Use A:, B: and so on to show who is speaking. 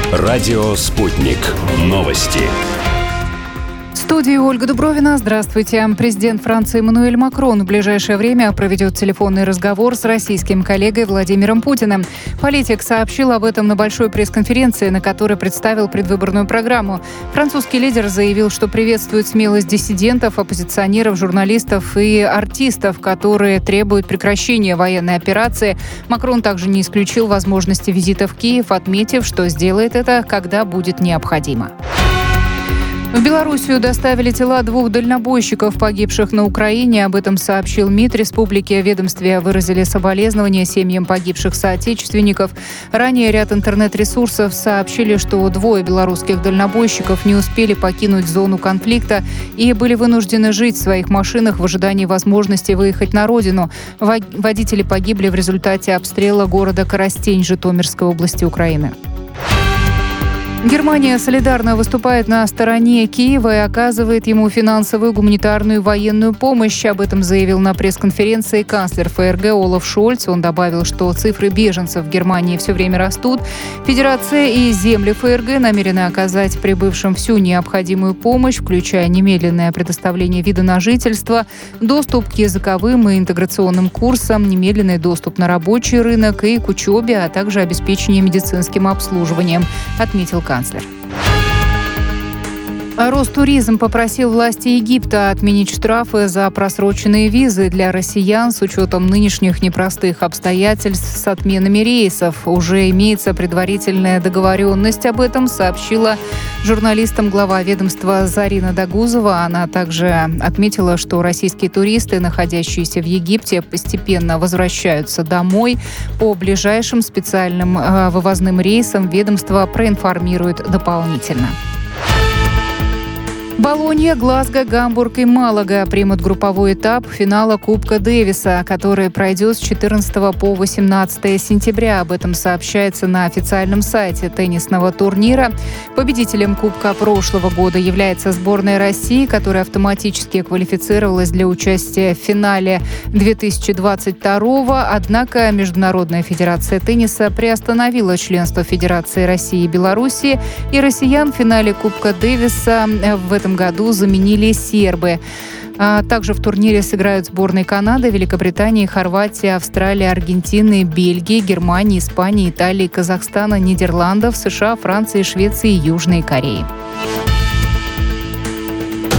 A: Радио «Спутник». Новости.
B: В студии Ольга Дубровина. Здравствуйте. Президент Франции Эммануэль Макрон в ближайшее время проведет телефонный разговор с российским коллегой Владимиром Путиным. Политик сообщил об этом на большой пресс-конференции, на которой представил предвыборную программу. Французский лидер заявил, что приветствует смелость диссидентов, оппозиционеров, журналистов и артистов, которые требуют прекращения военной операции. Макрон также не исключил возможности визита в Киев, отметив, что сделает это, когда будет необходимо. В Белоруссию доставили тела 2 дальнобойщиков, погибших на Украине. Об этом сообщил МИД республики. В ведомстве выразили соболезнования семьям погибших соотечественников. Ранее ряд интернет-ресурсов сообщили, что 2 белорусских дальнобойщиков не успели покинуть зону конфликта и были вынуждены жить в своих машинах в ожидании возможности выехать на родину. Водители погибли в результате обстрела города Коростень Житомирской области Украины. Германия солидарно выступает на стороне Киева и оказывает ему финансовую, гуманитарную и военную помощь. Об этом заявил на пресс-конференции канцлер ФРГ Олаф Шольц. Он добавил, что цифры беженцев в Германии все время растут. Федерация и земли ФРГ намерены оказать прибывшим всю необходимую помощь, включая немедленное предоставление вида на жительство, доступ к языковым и интеграционным курсам, немедленный доступ на рабочий рынок и к учебе, а также обеспечение медицинским обслуживанием, отметил канцлер. Ростуризм попросил власти Египта отменить штрафы за просроченные визы для россиян с учетом нынешних непростых обстоятельств с отменами рейсов. Уже имеется предварительная договоренность об этом, сообщила журналистам глава ведомства Зарина Дагузова. Она также отметила, что российские туристы, находящиеся в Египте, постепенно возвращаются домой. По ближайшим специальным вывозным рейсам ведомство проинформирует дополнительно. Болонья, Глазго, Гамбург и Малага примут групповой этап финала Кубка Дэвиса, который пройдет с 14 по 18 сентября. Об этом сообщается на официальном сайте теннисного турнира. Победителем Кубка прошлого года является сборная России, которая автоматически квалифицировалась для участия в финале 2022-го. Однако Международная федерация тенниса приостановила членство Федерации России и Белоруссии, и россиян в финале Кубка Дэвиса в этом году заменили сербы. Также в турнире сыграют сборные Канады, Великобритании, Хорватии, Австралии, Аргентины, Бельгии, Германии, Испании, Италии, Казахстана, Нидерландов, США, Франции, Швеции и Южной Кореи.